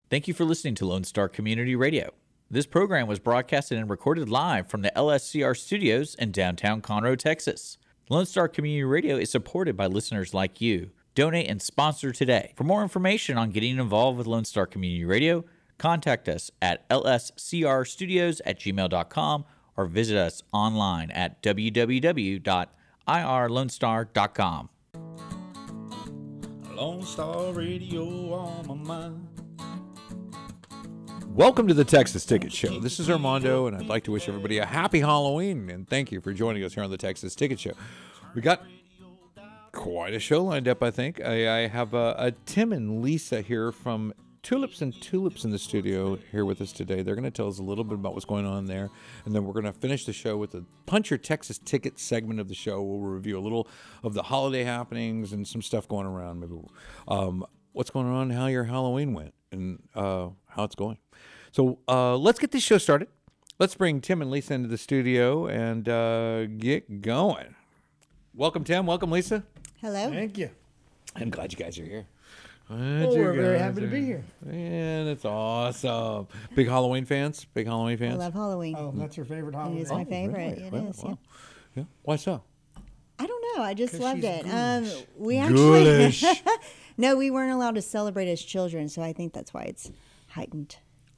Thank you for listening to Lone Star Community Radio. This program was broadcasted and recorded live from the LSCR studios in downtown Conroe, Texas. Lone Star Community Radio is supported by listeners like you. Donate and sponsor today. For more information on getting involved with Lone Star Community Radio, contact us at lscrstudios@gmail.com or visit us online at www.irlonestar.com. Lone Star Radio on my mind. Welcome to the Texas Ticket Show. This is Armando, and I'd like to wish everybody a happy Halloween, and thank you for joining us here on the Texas Ticket Show. We got quite a show lined up, I think. I have Tim and Lisa here from Tulips and Tulips in the studio here with us today. They're going to tell us a little bit about what's going on there, and then we're going to finish the show with the Punch Your Texas Ticket segment of the show. We'll review a little of the holiday happenings and some stuff going around, maybe what's going on, how your Halloween went, and how it's going. So let's get this show started. Let's bring Tim and Lisa into the studio and get going. Welcome, Tim. Welcome, Lisa. Hello. Thank you. I'm glad you guys are here. We're very happy to be here. Man, that's awesome. Big Halloween fans? Big Halloween I fans? love Halloween. Oh, that's your favorite holiday? It is my favorite. Really? It Well, is. wow. Yeah. Why so? I don't know. I just 'Cause loved she's it. ghoulish. We actually Ghoulish. no, we weren't allowed to celebrate as children, so I think that's why it's heightened.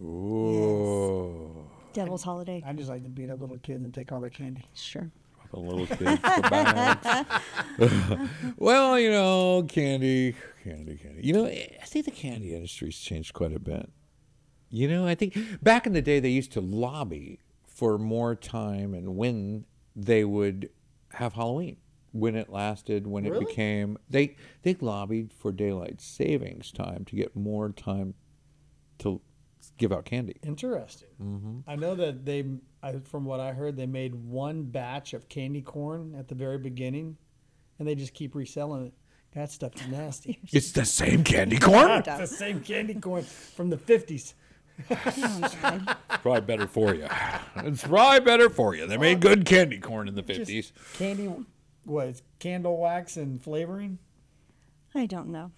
Ooh. Devil's holiday. I just like to beat up little kids and take all their candy. Sure. A little kid for bags. Well, you know, candy. You know, I think the candy industry's changed quite a bit. You know, I think back in the day they used to lobby for more time and when they would have Halloween, when it lasted, when it Really? became. They lobbied for daylight savings time to get more time to give out candy. Interesting. Mm-hmm. I know that from what I heard, they made one batch of candy corn at the very beginning, and they just keep reselling it. That stuff is nasty. It's the same candy corn? It's the same candy corn from the 50s. Probably better for you. It's probably better for you. They made good candy corn in the 50s. Just candy, what, it's candle wax and flavoring? I don't know.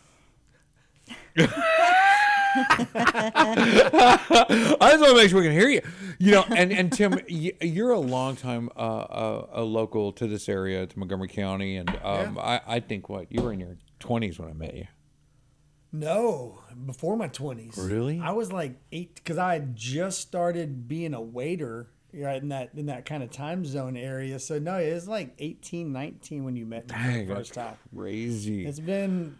I just want to make sure we can hear you. You know, and Tim, you're a long time a local to this area, to Montgomery County, and I think you were in your 20s when I met you. No, before my 20s. Really? I was like 8 because I had just started being a waiter right in that kind of time zone area. So no, it was like 18, 19 when you met me for Dang, the first time. crazy. It's been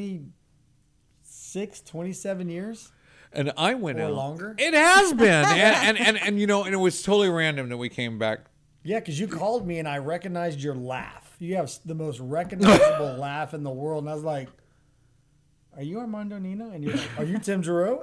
27 years. And I went Or out longer? It has been, and you know, and it was totally random that we came back. Yeah, because you called me and I recognized your laugh. You have the most recognizable laugh in the world, and I was like, "Are you Armando Nina?" And you're like, "Are you Tim Giroux?"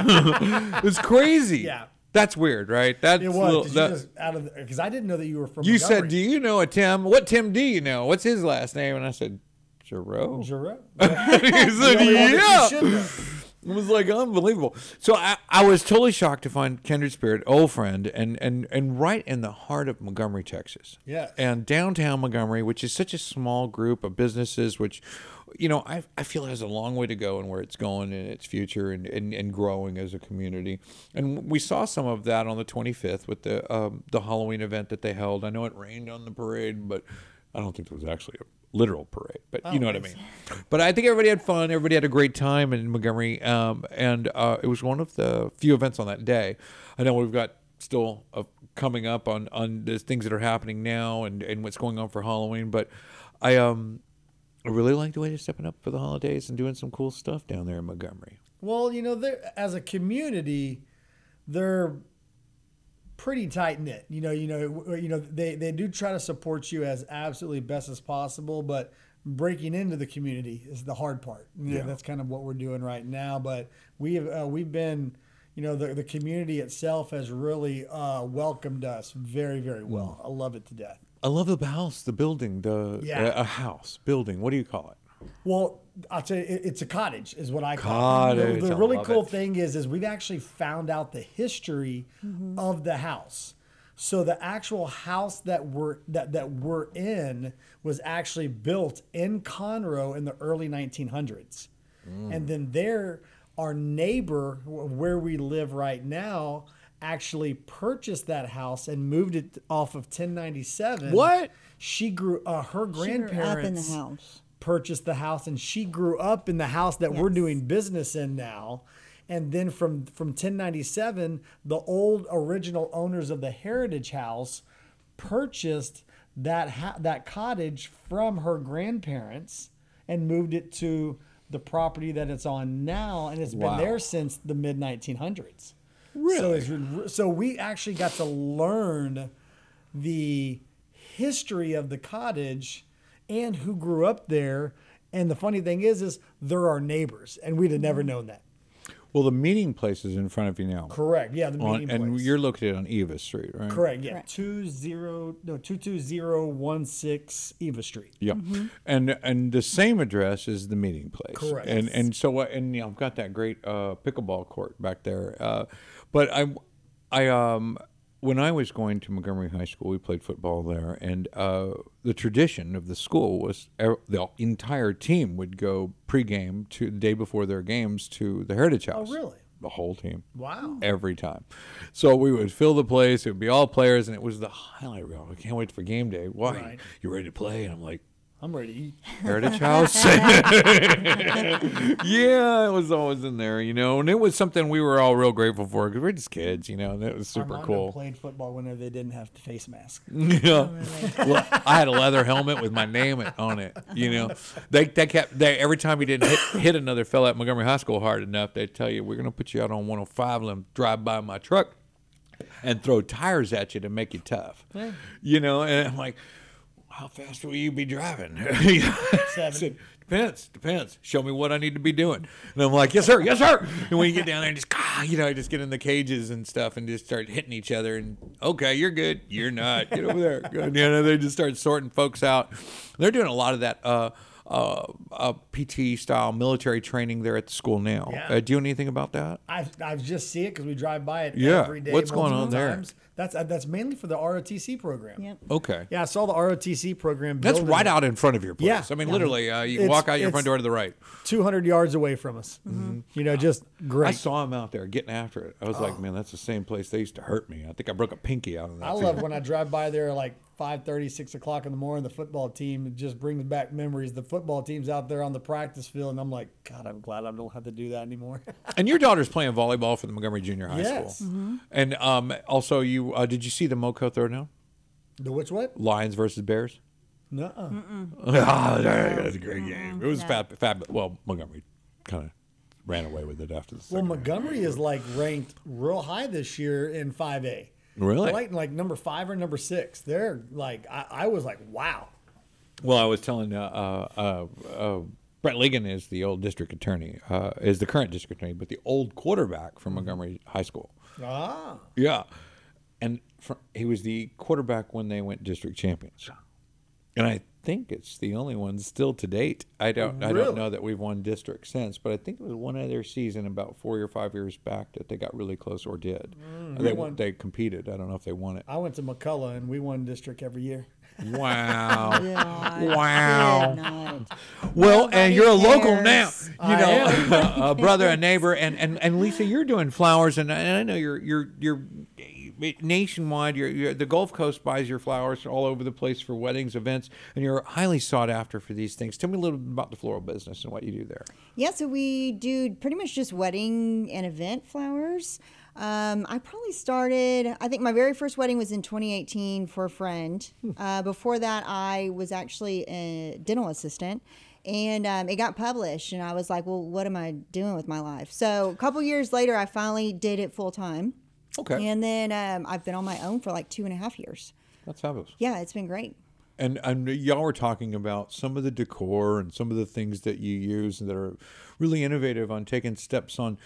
It's crazy. Yeah. That's weird, right? That's It was because I didn't know that you were from. You Montgomery. said, "Do you know a Tim? What Tim do you know? What's his last name?" And I said, "Giroux." Giroux. He said, The only one that you "Yeah." should know. It was like unbelievable. So I was totally shocked to find Kindred Spirit, old friend, and right in the heart of Montgomery, Texas. Yes. And downtown Montgomery, which is such a small group of businesses, which, you know, I feel has a long way to go in where it's going in its future and growing as a community. And we saw some of that on the 25th with the Halloween event that they held. I know it rained on the parade, but I don't think it was actually a literal parade, but you know what I mean. But I think everybody had fun. Everybody had a great time in Montgomery, and it was one of the few events on that day. I know we've got still coming up on the things that are happening now and what's going on for Halloween, but I really like the way they're stepping up for the holidays and doing some cool stuff down there in Montgomery. Well, you know, as a community, they're pretty tight knit. You know, they do try to support you as absolutely best as possible, but breaking into the community is the hard part. Yeah, that's kind of what we're doing right now. But we've been, you know, the community itself has really welcomed us very, very well. I love it to death. I love the house, the building, a house building. What do you call it? Well, I'll tell you, it's a cottage is what I call Cottage, it. The I really love cool it. thing is we've actually found out the history of the house. So the actual house that we're in was actually built in Conroe in the early 1900s. And then there our neighbor where we live right now actually purchased that house and moved it off of 1097. What? She grew her She grew grandparents up in the house. purchased the house, and she grew up in the house that we're Yes. doing business in now. And then from 1097, the old original owners of the Heritage House purchased that cottage from her grandparents and moved it to the property that it's on now, and it's been Wow. there since the mid 1900s. Really? So we actually got to learn the history of the cottage and who grew up there. And the funny thing is they're our neighbors, and we'd have never known that. Well, the meeting place is in front of you now. Correct. Yeah, the meeting And place. you're located on Eva Street, right? Correct. Yeah, Correct. 22016 Eva Street. Yeah, and the same address is the meeting place. Correct. And so I've got that great pickleball court back there. But when I was going to Montgomery High School, we played football there, and the tradition of the school was the entire team would go pregame to the day before their games to the Heritage House. Oh, really? The whole team. Wow. Every time. So we would fill the place. It would be all players, and it was the highlight reel. I can't wait for game day. Why? Right. You ready to play? And I'm like, I'm ready to eat. Heritage House. Yeah, it was always in there, and it was something we were all real grateful for because we're just kids, and it was super Armando cool. played football whenever they didn't have the face mask. Yeah. Well, I had a leather helmet with my name on it. They kept every time you didn't hit another fella at Montgomery High School hard enough, they'd tell you, we're gonna put you out on 105, let them drive by my truck and throw tires at you to make you tough. Yeah. And I'm like, how fast will you be driving? I said, depends. Show me what I need to be doing. And I'm like, yes, sir. And when you get down there and just get in the cages and stuff and just start hitting each other. And okay, you're good. You're not. Get over there. Good. They just start sorting folks out. They're doing a lot of that PT style military training there at the school now. Yeah. Do you know anything about that? I've just see it because we drive by it Yeah. every day. What's going on multiple there? times. That's mainly for the ROTC program. Yep. Okay. Yeah, I saw the ROTC program. That's building right out in front of your place. Yeah. I mean, literally, you can It's- walk out your it's- front door to the right. 200 yards away from us. Just great. I saw him out there getting after it. I was like, man, that's the same place they used to hurt me. I think I broke a pinky out in that I field. love when I drive by there like 5:30, 6 o'clock in the morning. The football team, it just brings back memories. The football team's out there on the practice field, and I'm like, God, I'm glad I don't have to do that anymore. And your daughter's playing volleyball for the Montgomery Junior High Yes. School. And also, you did you see the Moco Throwdown? The which what? Lions versus Bears? Nuh-uh. That's a great game. It was fab. Well, Montgomery kind of ran away with it after the Well, second. Montgomery is like ranked real high this year in 5A. Really? They're like number 5 or number 6. They're like, I was like, wow. Well, I was telling Brett Ligon is the old district attorney, is the current district attorney, but the old quarterback from Montgomery High School. Ah. Yeah, and he was the quarterback when they went district champions, and I think it's the only one still to date. I don't Really? know that we've won district since, but I think it was one other season about 4 or 5 years back that they got really close or did. They competed. I don't know if they won it. I went to McCullough, and we won district every year. Wow. God, Wow. did not. Well, Nobody and you're a local now, cares. a brother, a neighbor, and Lisa, you're doing flowers, and I know you're nationwide. You're the Gulf Coast buys your flowers all over the place for weddings, events, and you're highly sought after for these things. Tell me a little bit about the floral business and what you do there. Yeah, so we do pretty much just wedding and event flowers. I probably started, I think my very first wedding was in 2018 for a friend. Before that, I was actually a dental assistant. And it got published, and I was like, well, what am I doing with my life? So a couple years later, I finally did it full time. Okay, And then I've been on my own for like 2.5 years. that's fabulous. Yeah, it's been great. And y'all were talking about some of the decor and some of the things that you use that are really innovative on taking steps on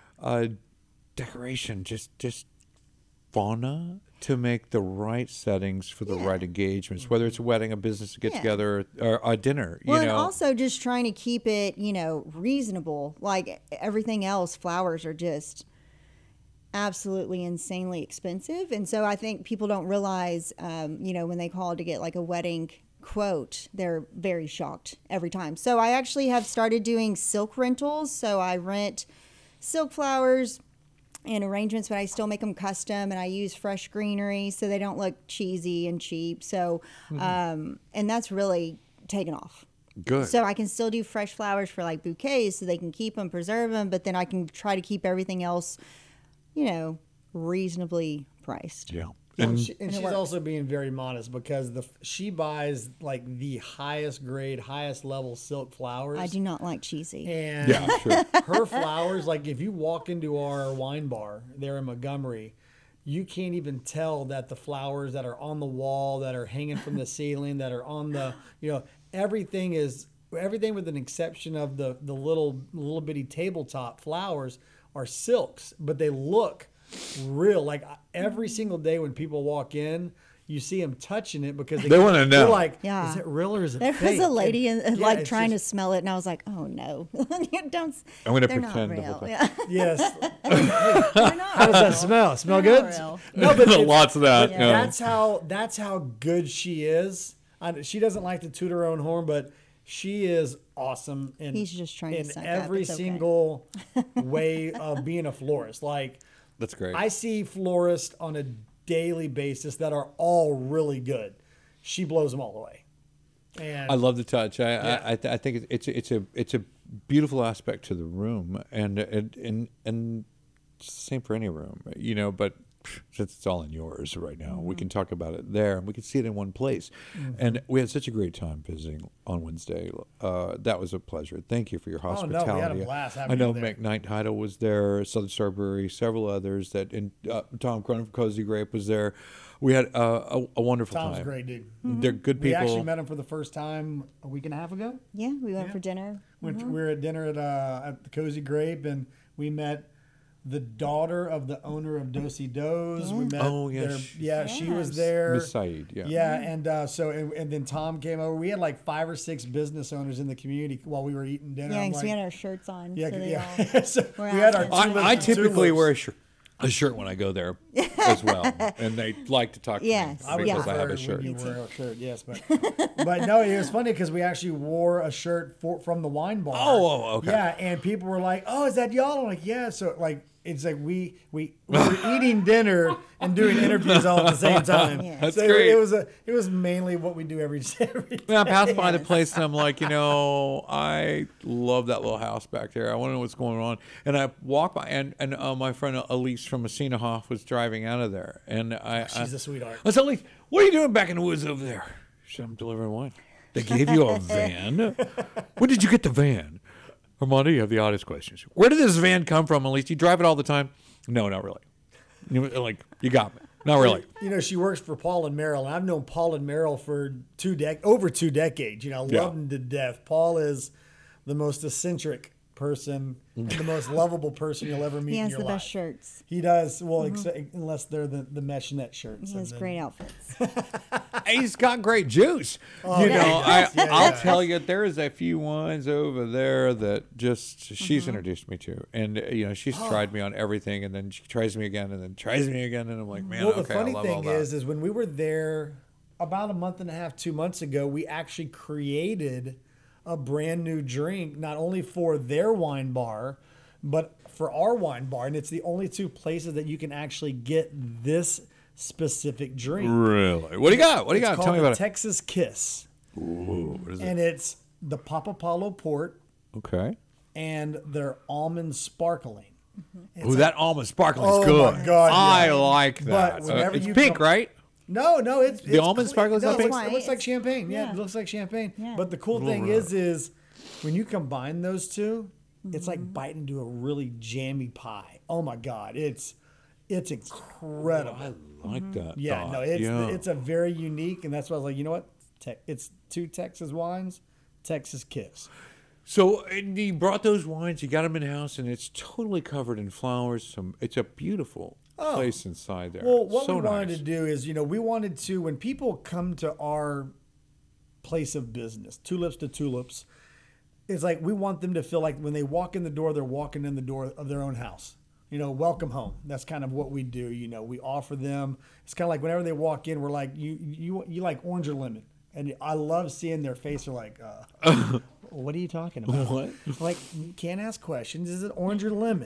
decoration, just fauna to make the right settings for the right engagements, whether it's a wedding, a business get together, or a dinner. Well, you and know, also just trying to keep it, reasonable. Like everything else, flowers are just absolutely insanely expensive. And so I think people don't realize, when they call to get like a wedding quote, they're very shocked every time. So I actually have started doing silk rentals. So I rent silk flowers and arrangements, but I still make them custom, and I use fresh greenery so they don't look cheesy and cheap. So, and that's really taken off. Good. So I can still do fresh flowers for like bouquets so they can keep them, preserve them, but then I can try to keep everything else, reasonably priced. Yeah. And, And she's also being very modest because she buys like the highest grade, highest level silk flowers. I do not like cheesy. And yeah, sure. her flowers, like if you walk into our wine bar there in Montgomery, you can't even tell that the flowers that are on the wall, that are hanging from the ceiling, that are on the, everything with an exception of the little bitty tabletop flowers are silks, but they look real. Like every single day when people walk in, you see them touching it because They wanna know. They're like, Yeah. is it real or is it There fake? was a lady And, it's trying just- to smell it, and I was like, "Oh no, don't!" I'm gonna they're pretend to not real. look like- Yeah, Yes. they're not. How does that smell? Smell They're good? not real. No, but it's- Lots of that. Yeah. Yeah. That's how good she is. She doesn't like to toot her own horn, but she is awesome. In, He's just trying to in suck up. every It's okay. single way of being a florist. Like That's great. I see florists on a daily basis that are all really good. She blows them all away. And I love the touch. I think it's a beautiful aspect to the room, and it's the same for any room, But since it's all in yours right now, we can talk about it there, and we can see it in one place. And we had such a great time visiting on Wednesday. That was a pleasure. Thank you for your no, we had a hospitality. blast having I know you there. McKnight Title was there, Southern Starberry, several others and Tom Cronin from Cozy Grape was there. We had a wonderful Tom's time. great, dude. They're good We people. actually met him for the first time a week and a half ago. Yeah, we went for dinner. We were at dinner at the Cozy Grape, and we met the daughter of the owner of Dosey Does. We met. Oh, yeah, she was Yes. there. Miss Saeed, yeah. Yeah, and and then Tom came over. We had like 5 or 6 business owners in the community while we were eating dinner. Yeah, I'm because we like, had our shirts on. yeah, so they yeah. all So were we had our outfits. tulips I and typically tulips. wear a shirt when I go there as well, and they like to talk to Yes. me I would because prefer I have a when shirt. you wear a shirt, yes, but no, it was funny because we actually wore a shirt from the wine bar. Oh, okay. Yeah, and people were like, "Oh, is that y'all?" I'm like, "Yeah." So like, it's like we were eating dinner and doing interviews all at the same time. Yeah. That's so great. It was mainly what we do every day. When I passed by the place, and I'm like, I love that little house back there. I want to know what's going on. And I walk by, and my friend Elise from Messina Hoff was driving out of there, and She's a sweetheart. I said, Elise, what are you doing back in the woods over there? She said, I'm delivering wine. They gave you a van? When did you get the van? Armando, you have the oddest questions. Where did this van come from, Elise? You drive it all the time? No, not really. You got me. Not really. She works for Paul and Merrill, and I've known Paul and Merrill for over 2 decades. I love them to death. Paul is the most eccentric person and the most lovable person you'll ever meet He in has your the life. best shirts. He does, well, unless they're the mesh net shirts. He has and then- great outfits. He's got great juice. Oh, yeah. Yeah, I'll yeah. tell you, there is a few wines over there that just she's introduced me to, and she's tried me on everything, and then she tries me again, and then tries me again, and I'm like, man, Well, okay, the funny I love all thing that. is when we were there about a month and a half, 2 months ago, we actually created a brand new drink, not only for their wine bar, but for our wine bar. And it's the only 2 places that you can actually get this specific drink. Really? What do you got? What do you It's got? called Tell me the about it. Texas Kiss. Ooh, what is it? And it's the Papa Paulo Port Okay. and their almond sparkling. Ooh, that almond sparkling Oh is good. my God, I yeah. like But that. whenever it's you pink, come- right? No, it's The almond clear. sparkle is No, not it pink? looks like It's- champagne. Yeah, yeah. it looks like champagne. Yeah. But the cool thing is when you combine those 2, it's like biting into a really jammy pie. Oh my God, it's incredible. I like that. Yeah, thought. no, it's a very unique, and that's why I was like, you know what? It's 2 Texas wines, Texas Kiss. So and you brought those wines, you got them in house, and it's totally covered in flowers. It's a beautiful place inside there. Well, what so we wanted nice. to do is, we wanted to, when people come to our place of business, Tulips to Tulips, it's like we want them to feel like when they walk in the door, they're walking in the door of their own house. Welcome home. That's kind of what we do. We offer them. It's kind of like whenever they walk in, we're like, you like orange or lemon? And I love seeing their face. They're like, what are you talking about? What? Like, you can't ask questions. Is it orange or lemon?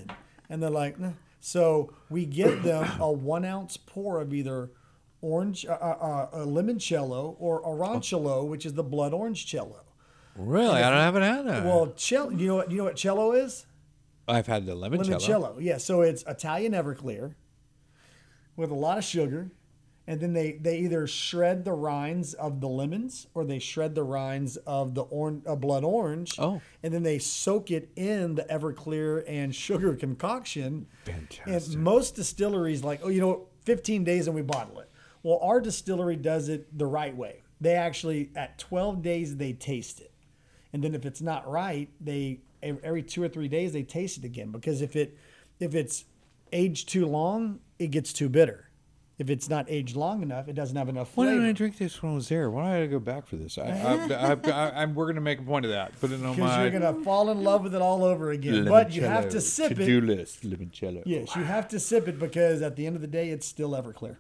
And they're like, "Nah." So we give them a 1 ounce pour of either orange, a limoncello or aranchello, which is the blood orange cello. Really? I haven't had that. Well, you know what cello is? I've had the limoncello. Limoncello, yeah. So it's Italian Everclear with a lot of sugar, and then they either shred the rinds of the lemons or they shred the rinds of the blood orange. Oh. And then they soak it in the Everclear and sugar concoction. Fantastic. And most distilleries 15 days and we bottle it. Well, our distillery does it the right way. They actually, at 12 days, they taste it. And then if it's not right, every 2 or 3 days they taste it again, because if it's aged too long, it gets too bitter. If it's not aged long enough, it doesn't have enough Why flavor. didn't I drink this when I was there? Why did I go back for this? We're going to make a point of that. Put it on Because my you're gonna fall in love with it all over again. But you have to sip to-do it. list. Limoncello. Yes, you have to sip it, because at the end of the day, it's still Everclear.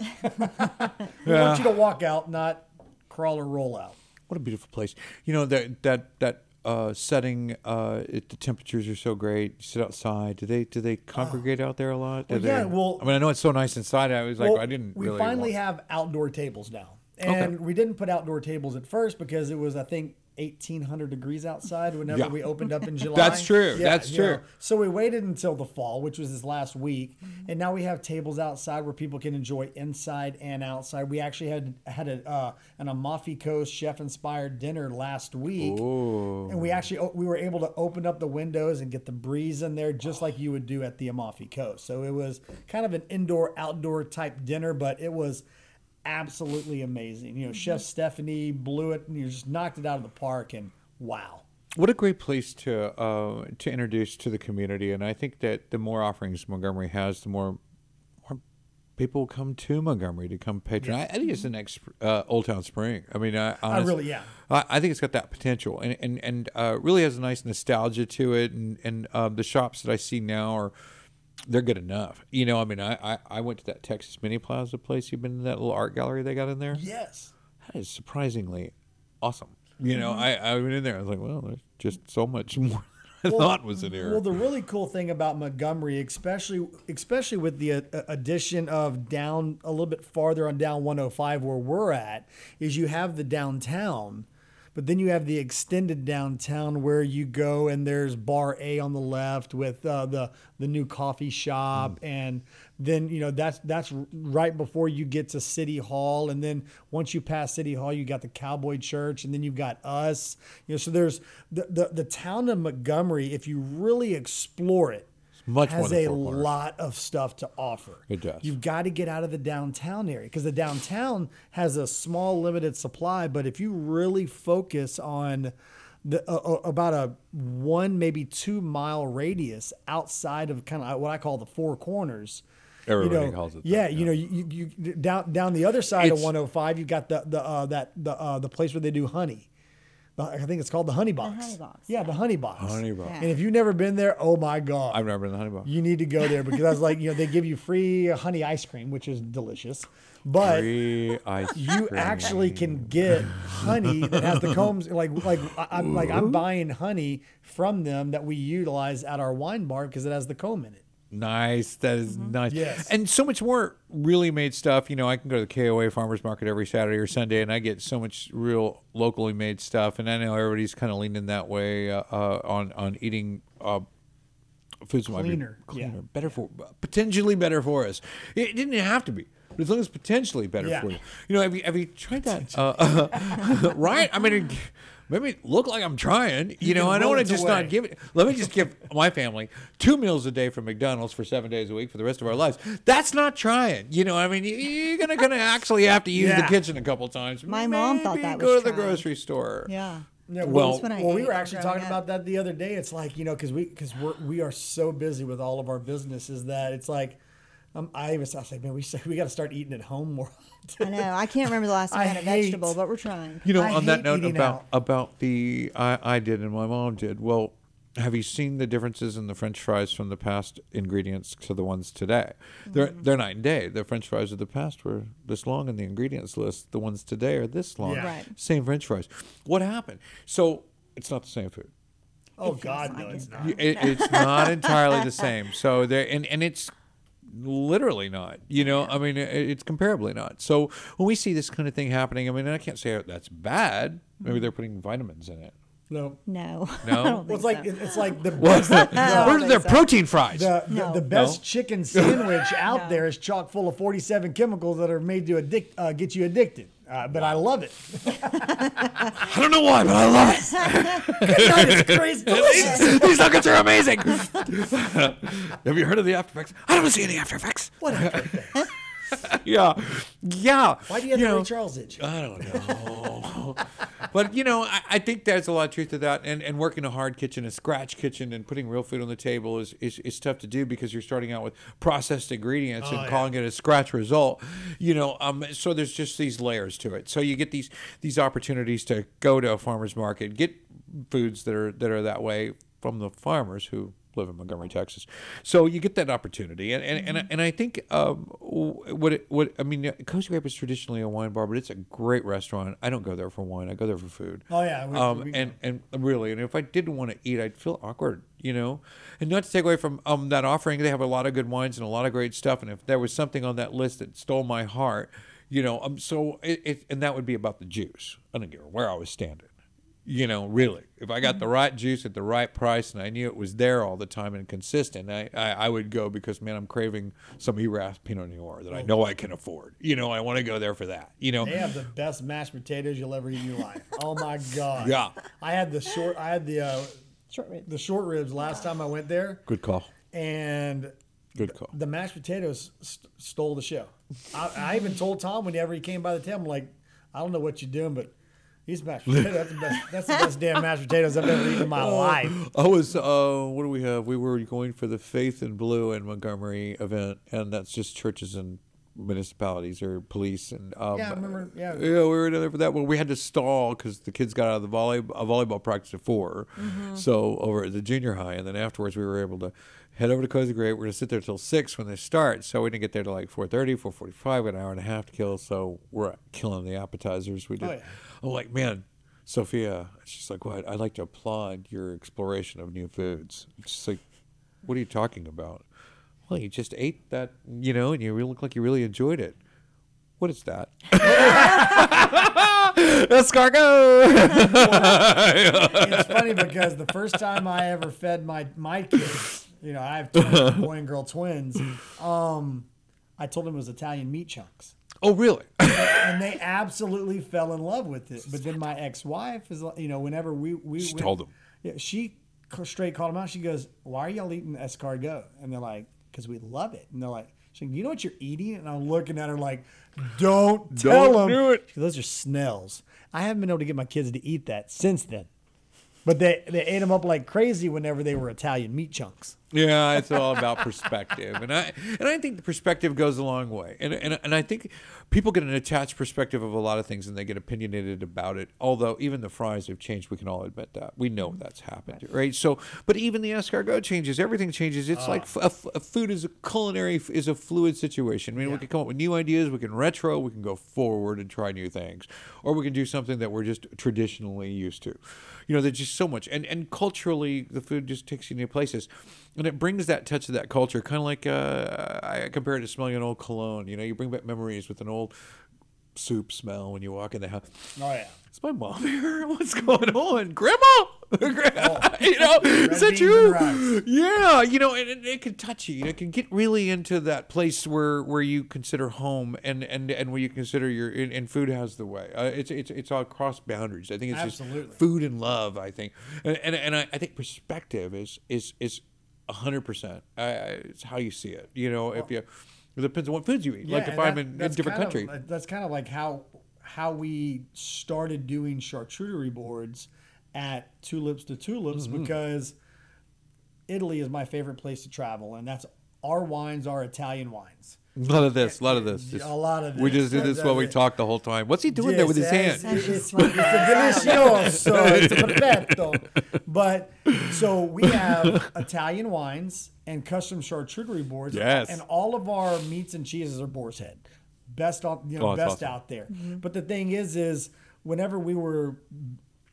We want you to walk out, not crawl or roll out. What a beautiful place. You know, that setting, the temperatures are so great. You sit outside. Do they congregate out there a lot? Well, yeah, well- I mean, I know it's so nice inside. I was like, Well, I didn't we really finally want- have outdoor tables now. And we didn't put outdoor tables at first because it was, I think, 1,800 degrees outside whenever Yeah. we opened up in July. That's true. That's you know. true. So we waited until the fall, which was this last week, and now we have tables outside where people can enjoy inside and outside. We actually had an Amalfi Coast chef-inspired dinner last week, and we were able to open up the windows and get the breeze in there just like you would do at the Amalfi Coast. So it was kind of an indoor-outdoor type dinner, but it was absolutely amazing. You know, Chef Stephanie blew it and just knocked it out of the park, and wow. What a great place to introduce to the community. And I think that the more offerings Montgomery has, the more people come to Montgomery to come patronize. I think it's the next Old Town Spring. I mean, I think it's got that potential, and really has a nice nostalgia to it. And the shops that I see now they're good enough. You know, I mean, I went to that Texas Mini Plaza place. You've been to that little art gallery they got in there? Yes. That is surprisingly awesome. You know, I went in there. I was like, well, there's just so much more than I thought was in here. Well, the really cool thing about Montgomery, especially with the addition of down a little bit farther on down 105 where we're at, is you have the downtown. But then you have the extended downtown where you go and there's Bar A on the left with the new coffee shop, and then that's right before you get to City Hall, and then once you pass City Hall, you got the Cowboy Church, and then you've got us. So there's the town of Montgomery. If you really explore it, much more has than a Four Corners. lot of stuff to offer. It does. You've got to get out of the downtown area, because the downtown has a small limited supply. But if you really focus on about a 1, maybe 2 mile radius outside of kind of what I call the Four Corners. Everybody calls it that, Yeah, yeah. you down the other side of 105, you've got the place where they do honey. I think it's called the Honey Box. The Honey Box. Yeah, the Honey Box. Honey Box. Yeah. And if you've never been there, oh my God. I've never been to the Honey Box. You need to go there, because I was like, they give you free honey ice cream, which is delicious. But Free ice you cream. actually can get honey that has the combs. I'm buying honey from them that we utilize at our wine bar because it has the comb in it. Nice. That is nice. Yes. And so much more really made stuff. You know, I can go to the KOA Farmers Market every Saturday or Sunday, and I get so much real locally made stuff. And I know everybody's kind of leaning that way on eating foods that might be Cleaner. cleaner, Yeah. better potentially better for us. It didn't have to be. But as long as potentially better Yeah. for you. You know, have you tried that? Right? I mean, it made me look like I'm trying. You know, can I don't roll want it to just away. not give it. Let me just give my family 2 meals a day from McDonald's for 7 days a week for the rest of our lives. That's not trying. You know, I mean, you're gonna actually have to use the Yeah. kitchen a couple times. My mom thought Maybe that go was to the trying. grocery store. Yeah. Yeah, Well- That's when I we ate were actually growing talking up. about that the other day. It's like, because we are so busy with all of our businesses that it's like, I was like, man, we got to start eating at home more. I know. I can't remember the last time I had a hate- vegetable, but we're trying. You know, I on that hate note eating about the I did and my mom did. Well, have you seen the differences in the French fries from the past ingredients to the ones today? They're night and day. The French fries of the past were this long in the ingredients list. The ones today are this long. Yeah. Right. Same French fries. What happened? So it's not the same food. Oh feels God, like no, it. it's not. It's not entirely the same. So there, and it's literally not. I mean, it's comparably not. So when we see this kind of thing happening, I mean, I can't say that's bad. Maybe they're putting vitamins in it. No. No. No? I don't Well, think it's like the Where's best, their protein fries? the best chicken sandwich out No. there is chock full of 47 chemicals that are made to get you addicted. But I love it. I don't know why, but I love it. It's crazy. delicious. These nuggets are amazing. Have you heard of the after effects? I don't see any after effects. What after effects? Yeah. Why do you have the Ray Charles itch? I don't know. But, I think there's a lot of truth to that. And working a hard kitchen, a scratch kitchen, and putting real food on the table is tough to do because you're starting out with processed ingredients and calling it a scratch result. So there's just these layers to it. So you get these opportunities to go to a farmer's market, get foods that are that way from the farmers who live in Montgomery, Texas. So you get that opportunity, and I think Cozy Grape is traditionally a wine bar, but it's a great restaurant. I don't go there for wine; I go there for food. Oh yeah. And really, and if I didn't want to eat, I'd feel awkward, And not to take away from that offering, they have a lot of good wines and a lot of great stuff. And if there was something on that list that stole my heart, so and that would be about the juice. I don't care where I was standing. Really, if I got the right juice at the right price and I knew it was there all the time and consistent, I would go because, man, I'm craving some Erath Pinot Noir that I know I can afford. I want to go there for that. They have the best mashed potatoes you'll ever eat in your life. Oh my God. Yeah. I had the short Short ribs. ribs last time I went there, Good call. and Good call. the mashed potatoes stole the show. I even told Tom whenever he came by the table, I'm like, I don't know what you're doing, but these mashed potatoes, that's the best damn mashed potatoes I've ever eaten in my life. I was, what do we have? We were going for the Faith in Blue in Montgomery event, and that's just churches and municipalities or police. And Yeah, I remember. Yeah. we were there for that. Well, we had to stall because the kids got out of the volleyball practice at 4. So over at the junior high, and then afterwards we were able to head over to Cozy Grape. We're going to sit there till 6 when they start. So we didn't get there till like 4:30, 4:45, an hour and a half to kill. So we're killing the appetizers. We did. Oh, yeah. I'm like, man, Sophia, she's like, what? I'd like to applaud your exploration of new foods. It's just like, what are you talking about? Well, you just ate that, and you look like you really enjoyed it. What is that? Escargot! It's funny because the first time I ever fed my kids, I have twins, boy and girl twins, I told them it was Italian meat chunks. Oh, really? And they absolutely fell in love with it. But then my ex-wife is, whenever we She told them. Yeah, she straight called them out. She goes, "Why are y'all eating escargot?" And they're like, "Because we love it." And they're like, she's like, "You know what you're eating?" And I'm looking at her like, "Don't tell them." do it. She goes, "Those are snells." I haven't been able to get my kids to eat that since then. But they ate them up like crazy whenever they were Italian meat chunks. Yeah, it's all about perspective, and I think the perspective goes a long way, and I think people get an attached perspective of a lot of things, and they get opinionated about it. Although even the fries have changed, we can all admit that. We know that's happened, right? So, but even the escargot changes. Everything changes. It's like food is a fluid situation. I mean, we can come up with new ideas. We can retro. We can go forward and try new things, or we can do something that we're just traditionally used to. There's just so much, and culturally, the food just takes you new places. And it brings that touch of that culture, kind of like I compare it to smelling an old cologne. You bring back memories with an old soup smell when you walk in the house. Oh, yeah. Is my mom here? What's going on? Grandma? Is that beans you? and rice. Yeah, and it can touch you. It can get really into that place where you consider home and where you consider and food has the way. It's all cross boundaries. I think it's Absolutely. just food and love, I think. And I think perspective is 100%. It's how you see it. It depends on what foods you eat. Yeah, like if and I'm in a that's different kind country. that's kind of like how we started doing charcuterie boards at Tulips to Tulips because Italy is my favorite place to travel, and our wines are Italian wines. A lot of this. A lot of this. We just did this while we talked the whole time. What's he doing there with his hand? It's delicioso. It's perfetto. But so we have Italian wines and custom charcuterie boards. Yes. And all of our meats and cheeses are Boar's Head. Best that's best awesome. out there. But the thing is whenever we were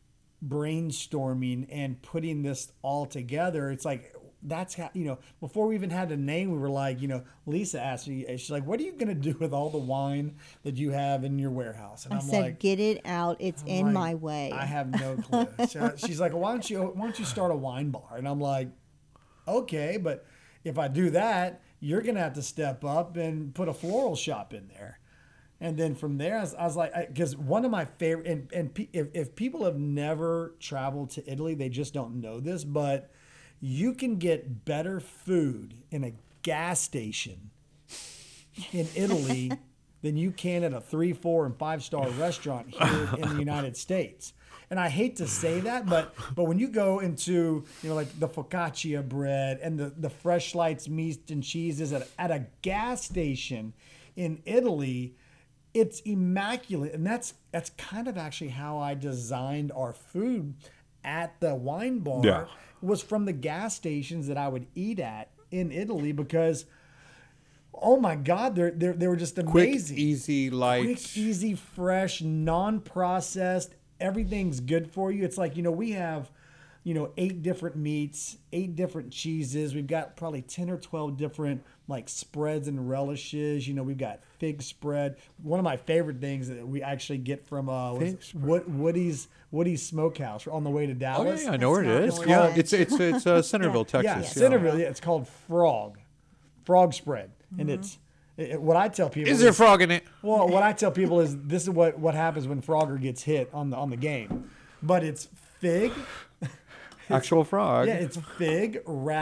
brainstorming and putting this all together. It's like, that's how, before we even had a name, we were like, Lisa asked me, she's like, what are you going to do with all the wine that you have in your warehouse? And I I'm said, like, get it out. It's I'm in like, my way. I have no clue. So she's like, why don't you start a wine bar? And I'm like, okay, but if I do that, you're going to have to step up and put a floral shop in there. And then from there, I was like, because one of my favorite, if people have never traveled to Italy, they just don't know this, but you can get better food in a gas station in Italy than you can at a 3, 4, and 5-star restaurant here in the United States. And I hate to say that, but when you go into, like the focaccia bread and the fresh sliced meats and cheeses at a gas station in Italy, it's immaculate. And that's kind of actually how I designed our food at the wine bar. Yeah. Was from the gas stations that I would eat at in Italy, because oh my God, they were just amazing. Quick, easy, light. Quick, easy, fresh, non-processed. Everything's good for you. It's like, we have, 8 different meats, 8 different cheeses. We've got probably 10 or 12 different like spreads and relishes. We've got fig spread. One of my favorite things that we actually get from Woody's Smokehouse on the way to Oh Dallas. yeah, I know where it is. It's Yeah, called- it's Centerville, Yeah, Texas. Centerville. Yeah, it's called frog spread, and it's what I tell people. Is there frog in it? Well, what I tell people is this is what happens when Frogger gets hit on the game, but it's fig. Actual frog. Yeah, it's fig,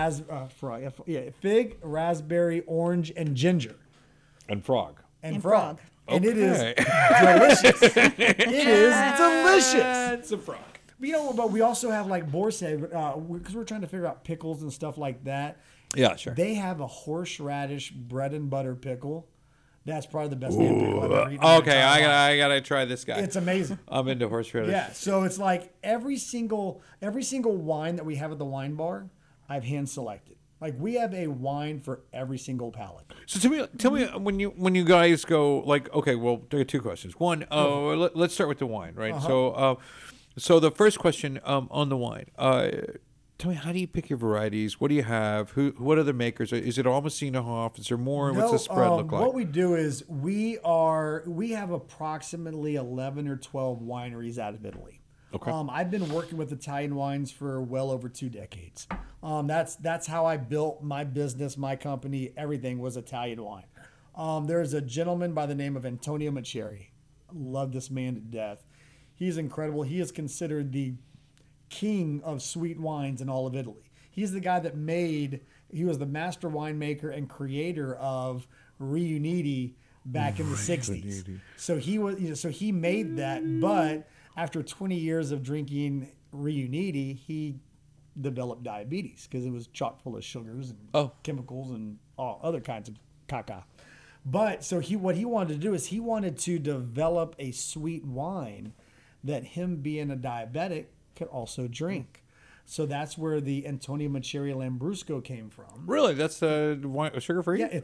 fig, raspberry, orange, and ginger, And frog. and frog. And it is Okay. delicious. It is delicious. It's a frog. But we also have like boar's head because we're trying to figure out pickles and stuff like that. Yeah, sure. They have a horseradish bread and butter pickle. That's probably the best damn pickle I've ever eaten. in my Okay, entire life. I gotta try this guy. It's amazing. I'm into horseradish. Yeah, so it's like every single wine that we have at the wine bar, I've hand selected. Like we have a wine for every single palate. So tell me when you guys go like, okay, well, there are 2 questions. One, let's start with the wine, right? So the first question on the wine. Tell me, how do you pick your varieties? What do you have? What are the makers? Is it all Messina Hoff? Is there more? What's the spread look like? What we do is we have approximately 11 or 12 wineries out of Italy. Okay. I've been working with Italian wines for well over 2 decades. That's how I built my business, my company. Everything was Italian wine. There's a gentleman by the name of Antonio Maceri. I love this man to death. He's incredible. He is considered the king of sweet wines in all of Italy. He's the guy that he was the master winemaker and creator of Riuniti back in the 60s. So he made that, but after 20 years of drinking Riuniti, he developed diabetes because it was chock full of sugars and chemicals and all other kinds of caca. But so what he wanted to do is he wanted to develop a sweet wine that him being a diabetic could also drink. So that's where the Antonio Maceri Lambrusco came from. Really? That's sugar free? Yeah, it's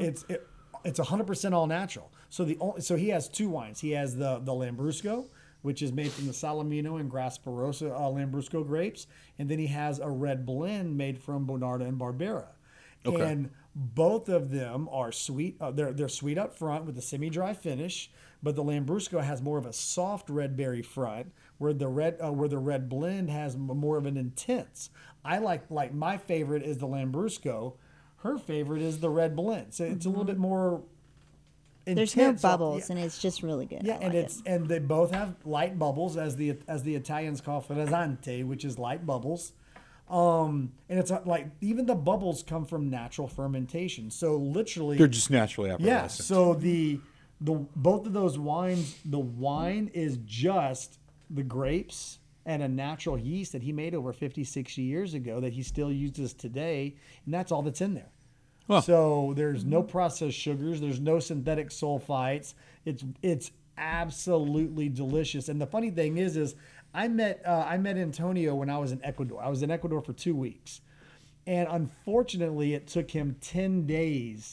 100% all natural. So he has 2 wines. He has the Lambrusco, which is made from the Salamino and Grasparosa Lambrusco grapes, and then he has a red blend made from Bonarda and Barbera. Okay. And both of them are sweet. They're sweet up front with a semi-dry finish, but the Lambrusco has more of a soft red berry front, where the red blend has more of an intense. I like my favorite is the Lambrusco. Her favorite is the red blend. So it's a little bit more intense. There's no bubbles, and it's just really good. Yeah, I and like and they both have light bubbles, as the Italians call frizzante, which is light bubbles. And it's like even the bubbles come from natural fermentation. So literally, They're just naturally yeah. effervescent. So the both of those wines, the wine is just the grapes and a natural yeast that he made over 50, 60 years ago that he still uses today, and that's all that's in there. Huh. So there's no processed sugars, there's no synthetic sulfites. It's absolutely delicious. And the funny thing is I met Antonio when I was in Ecuador. I was in Ecuador for 2 weeks. And unfortunately, it took him 10 days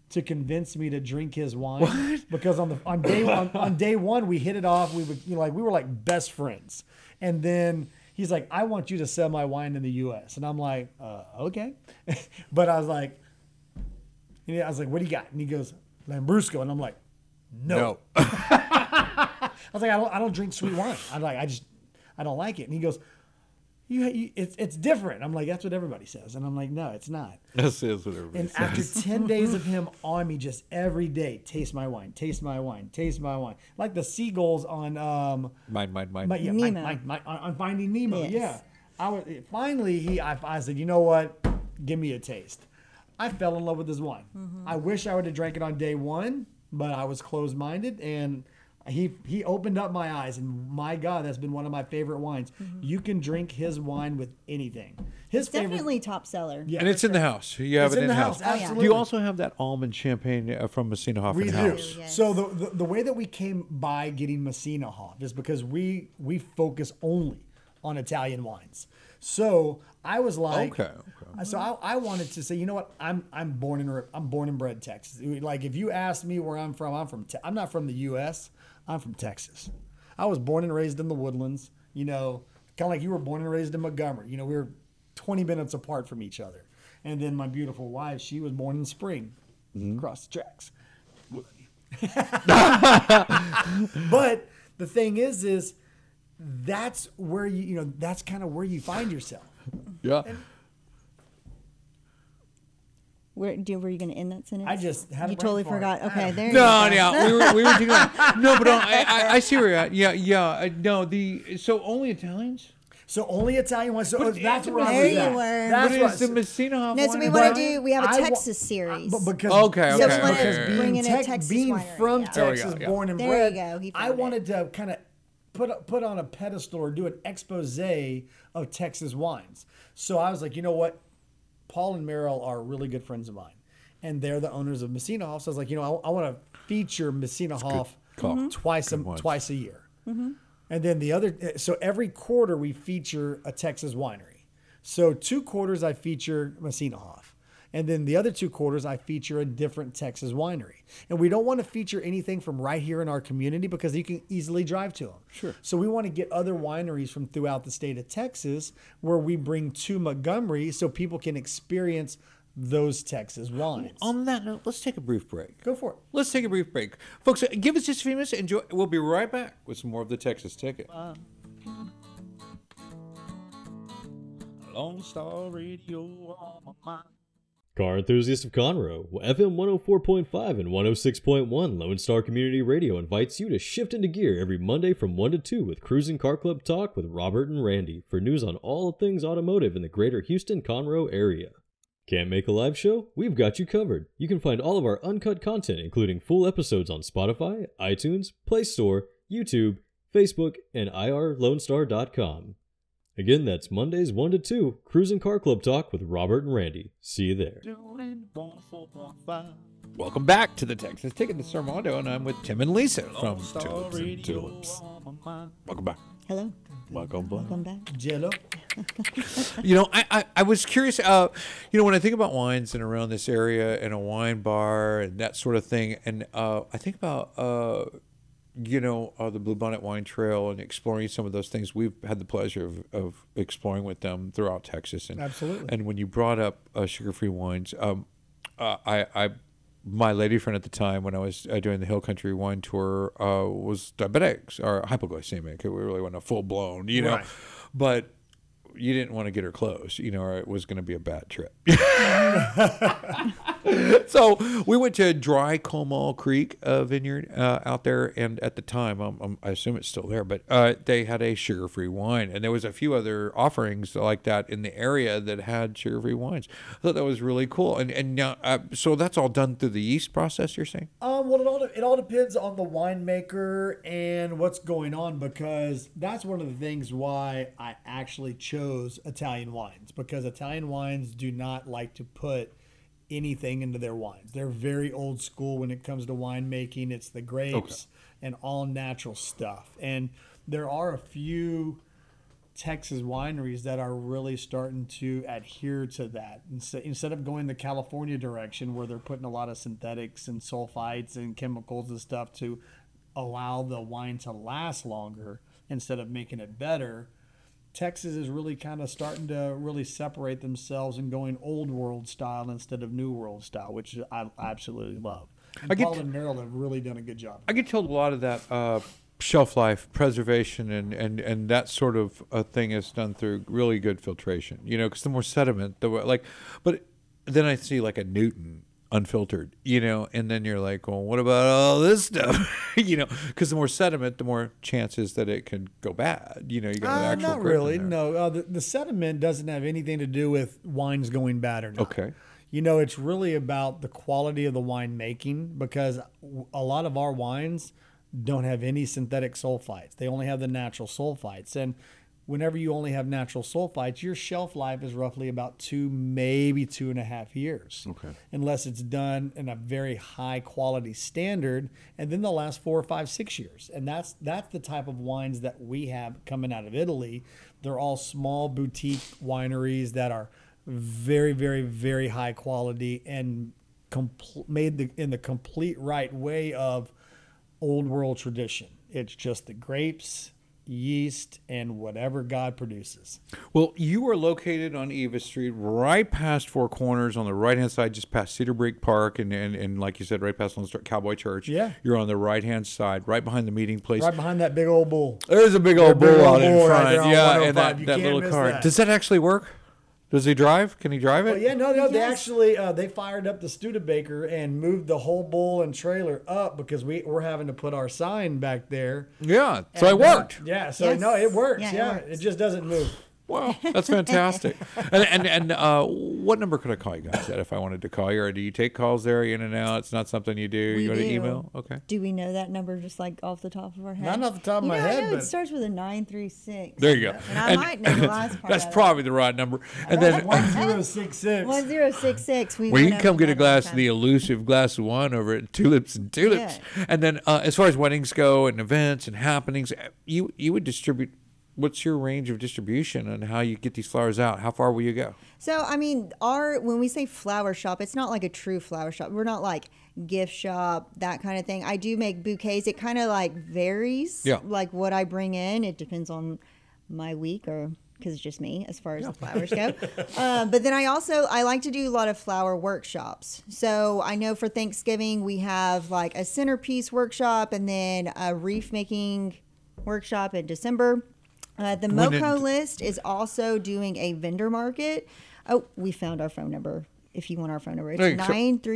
to convince me to drink his wine because on day one we hit it off. We would we were like best friends, and then he's like, I want you to sell my wine in the U.S. and I'm like, okay, but I was like, what do you got? And he goes, Lambrusco, and I'm like, no. I was like, I don't drink sweet wine. I'm like, I don't like it. And he goes, it's different. I'm like, that's what everybody says. And I'm like, no, it's not. This is what everybody And says. after 10 days of him on me just every day, taste my wine, taste my wine, taste my wine. Like the seagulls on Mine. Nemo. On Finding Nemo. Yes. Yeah. Finally I said, you know what? Give me a taste. I fell in love with his wine. I wish I would have drank it on day one, but I was closed-minded, and he opened up my eyes, and my God, that's been one of my favorite wines. You can drink his wine with anything. His favorite, Definitely top seller. yeah, And it's in the house. You have It's it in the in-house. house, Oh, yeah. absolutely. You also have that almond champagne from Messina Hoff We do. in-house. Yes. So the way that we came by getting Messina Hoff is because we focus only on Italian wines. So I was like, Okay. So I wanted to say, you know what? I'm born and bred Texas. Like if you ask me where I'm from, I'm not from the U.S. I'm from Texas. I was born and raised in the Woodlands. Kind of like you were born and raised in Montgomery. We were 20 minutes apart from each other. And then my beautiful wife, she was born in Spring, across the tracks. But the thing is that's where that's kind of where you find yourself. Yeah. Were you going to end that sentence? I just had a You brain totally fart. forgot. Okay, there you No, go. yeah, we were doing that. No, but I see where you're at. Yeah. No, so only Italians. So only Italian wines. So that's where I There was you at. were. That's But what, is the Messina Hoff No, so wine we in want to Italian? do. We have a I wa- Texas series. because Okay, So okay, we wanna okay. bring in a Texas being winery, from yeah. There we go, Texas, yeah. born and There bred, you go, he I found wanted to kind of put on a pedestal or do an expose of Texas wines. So I was like, you know what? Paul and Meryl are really good friends of mine, and they're the owners of Messina Hoff. So I was like, I want to feature Messina Hoff call. twice wines. a year. And then so every quarter we feature a Texas winery. So 2 quarters I feature Messina Hoff. And then the other 2 quarters I feature a different Texas winery. And we don't want to feature anything from right here in our community because you can easily drive to them. Sure. So we want to get other wineries from throughout the state of Texas where we bring to Montgomery so people can experience those Texas wines. On that note, let's take a brief break. Go for it. Let's take a brief break. Folks, give us just a few minutes. Enjoy. We'll be right back with some more of the Texas Ticket. Lone Star Radio on my mind. Car enthusiasts of Conroe, FM 104.5 and 106.1 Lone Star Community Radio invites you to shift into gear every Monday from 1 to 2 with Cruising Car Club Talk with Robert and Randy for news on all things automotive in the greater Houston-Conroe area. Can't make a live show? We've got you covered. You can find all of our uncut content, including full episodes on Spotify, iTunes, Play Store, YouTube, Facebook, and irlonestar.com. Again, that's Mondays 1 to 2, Cruising Car Club Talk with Robert and Randy. See you there. Doing 104.5. Welcome back to the Texas Ticket. This is Armando, and I'm with Tim and Lisa from Lone Star Tulips and Radio Tulips. on my mind. Welcome back. Hello. Welcome back. Welcome back. Jello. I was curious. When I think about wines and around this area and a wine bar and that sort of thing, and I think about the Bluebonnet Wine Trail and exploring some of those things. We've had the pleasure of exploring with them throughout Texas. And, Absolutely. And when you brought up sugar-free wines, my lady friend at the time when I was doing the Hill Country Wine Tour was diabetic or hypoglycemic. We really wasn't a full-blown, Right. But you didn't want to get her close, or it was going to be a bad trip. So we went to Dry Comal Creek Vineyard out there, and at the time, I assume it's still there, but they had a sugar-free wine, and there was a few other offerings like that in the area that had sugar-free wines. I thought that was really cool, and now so that's all done through the yeast process. You're saying? Well, it all depends on the winemaker and what's going on, because that's one of the things why I actually chose Italian wines, because Italian wines do not like to put anything into their wines. They're very old school when it comes to winemaking. It's the grapes and all natural stuff. And there are a few Texas wineries that are really starting to adhere to that. Instead of going the California direction where they're putting a lot of synthetics and sulfites and chemicals and stuff to allow the wine to last longer instead of making it better, Texas is really kind of starting to really separate themselves and going old world style instead of new world style, which I absolutely love. And Paul and Merrill have really done a good job. I get told a lot of that shelf life preservation and that sort of thing is done through really good filtration, because the more sediment, but then I see like a Newton unfiltered, and then you're like, well, what about all this stuff? Because the more sediment, the more chances that it can go bad. You got an actual not grip in really. there. No, the sediment doesn't have anything to do with wines going bad or not. Okay. It's really about the quality of the wine making, because a lot of our wines don't have any synthetic sulfites. They only have the natural sulfites. And whenever you only have natural sulfites, your shelf life is roughly about 2, maybe 2.5 years. Okay. Unless it's done in a very high quality standard, and then they'll last 4 or 5, 6 years. And that's the type of wines that we have coming out of Italy. They're all small boutique wineries that are very, very, very high quality and made in the complete right way of old world tradition. It's just the grapes, yeast, and whatever God produces. Well, you are located on Eva Street, right past Four Corners, on the right-hand side, just past Cedar Creek Park, and like you said, right past Lone Star Cowboy Church. Yeah. You're on the right-hand side, right behind the meeting place. Right behind that big old bull. There's a big old Big bull old out in bull right front. there on Yeah, 105. and that You that can't little miss car. that. Does that actually work? Does he drive? Can he drive it? Well, yeah, no, they Yes. actually they fired up the Studebaker and moved the whole bull and trailer up because we're having to put our sign back there. Yeah, so it And, worked. Yeah, so Yes. no, it works. Yeah, it Yeah, works. it just doesn't move. Wow, that's fantastic. and what number could I call you guys at if I wanted to call you? Or do you take calls there in and out? It's not something you do. We You go to do. email? Okay. Do we know that number just like off the top of our head? Not off the top of my I head, know but it starts with a 936. There you go. And I might know the last part. That's of it. probably the right number. And then 1066. 1066. well, you can come get a glass of the elusive glass of wine over at Tulips and Tulips. And then as far as weddings go and events and happenings, you would distribute. What's your range of distribution and how you get these flowers out? How far will you go? So, I mean, when we say flower shop, it's not like a true flower shop. We're not like gift shop, that kind of thing. I do make bouquets. It kind of like varies. Yeah. Like what I bring in. It depends on my week or because it's just me as far as the flowers go. But then I like to do a lot of flower workshops. So I know for Thanksgiving, we have like a centerpiece workshop and then a wreath making workshop in December. The When did- MoCo list is also doing a vendor market. Oh, we found our phone number. If you want our phone number, it's Hey, so-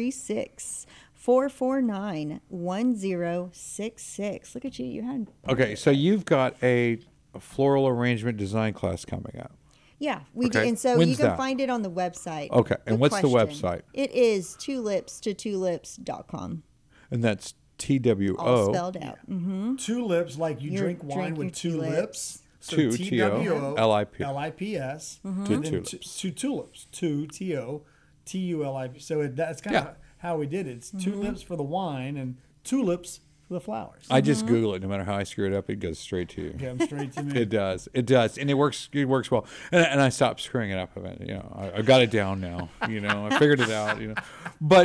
936-449-1066. Look at you. You had. Okay, so you've got a floral arrangement design class coming up. Yeah, we do. Okay. And so When's you can that? find it on the website. Okay, and Good what's the question. website? It is tulipstotulips.com. And that's All TWO. spelled out. Two lips, like you You're drink wine drinking with two two lips. So Two, TWO, T-O-L-I-P. LIPS. Two And then tulips. two tulips. Two TULIP. So that's kind Yeah. of how we did it. It's two lips for the wine and tulips for the flowers. I just Google it. No matter how I screw it up, it goes straight to you. Come straight to me. It does, and it works well. And I stopped screwing it up. I got it down now. I figured it out. But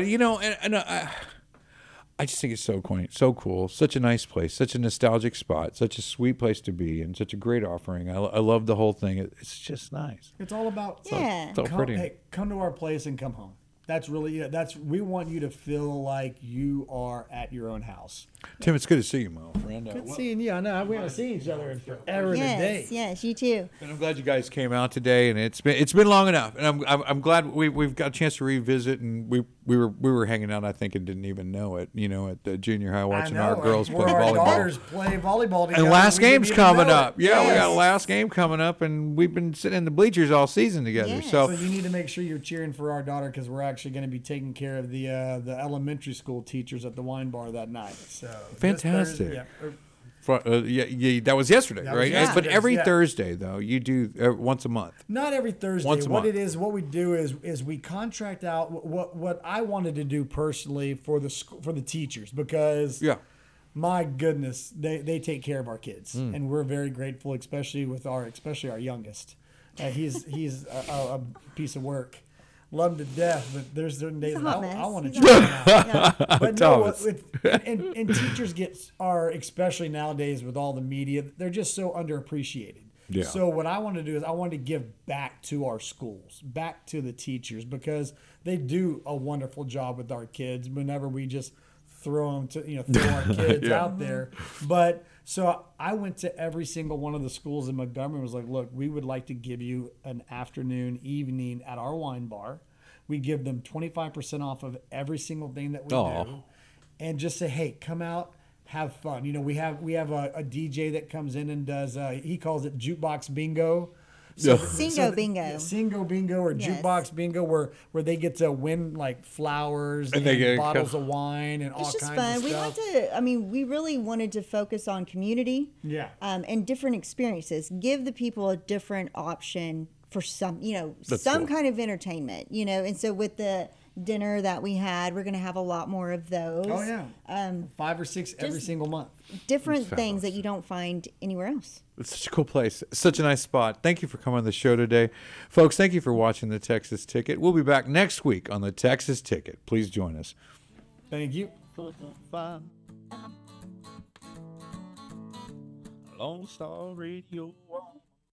I just think it's so quaint, so cool, such a nice place, such a nostalgic spot, such a sweet place to be, and such a great offering. I love the whole thing. It's just nice. It's all about Yeah. So pretty. come to our place and come home. That's really we want you to feel like you are at your own house. Tim, it's good to see you, my old friend. Good seeing you. I know we haven't seen each other in forever and a day. Yes, you too. And I'm glad you guys came out today, and it's been long enough, and I'm glad we've got a chance to revisit, and we were hanging out, I think, and didn't even know it, at the junior high watching our girls play Our volleyball. daughters play volleyball together. And last we didn't game's even coming know it. up. Yeah, we got a Yes. last game coming up, and we've been sitting in the bleachers all season together. Yes. So So you need to make sure you're cheering for our daughter because we're actually going to be taking care of the elementary school teachers at the wine bar that night. So this Fantastic. Thursday- that was yesterday, That was right? yesterday, But every yeah. Thursday, though, you do once a month. Not every Thursday. Once a What month. it is, what we do is we contract out what I wanted to do personally for the teachers because Yeah. my goodness, they take care of our kids, and we're very grateful, especially our youngest. He's a piece of work. Love him to death, but there's certain days a that hot mess. I want to He's try him out. Yeah. But no, Thomas. and teachers are, especially nowadays with all the media, they're just so underappreciated. Yeah. So what I want to do is I want to give back to our schools, back to the teachers, because they do a wonderful job with our kids whenever we just throw our kids out there. But so I went to every single one of the schools in Montgomery and was like, look, we would like to give you an afternoon, evening at our wine bar. We give them 25% off of every single thing that we do. And just say, hey, come out, have fun. We have a DJ that comes in and does, he calls it jukebox bingo. Singo bingo. Singo bingo or Yes. jukebox bingo where they get to win like flowers And and, they get- bottles of wine and all It's just kinds fun. of We stuff. we really wanted to focus on community. Yeah. And different experiences. Give the people a different option for some That's some cool. kind of entertainment. And so with the dinner that we had, we're going to have a lot more of those. Oh yeah. 5 or 6 every just- single month. Different That's things that you don't find anywhere else. It's such a cool place. Such a nice spot. Thank you for coming on the show today. Folks, thank you for watching the Texas Ticket. We'll be back next week on the Texas Ticket. Please join us. Thank you. 4.5 Lone Star Radio.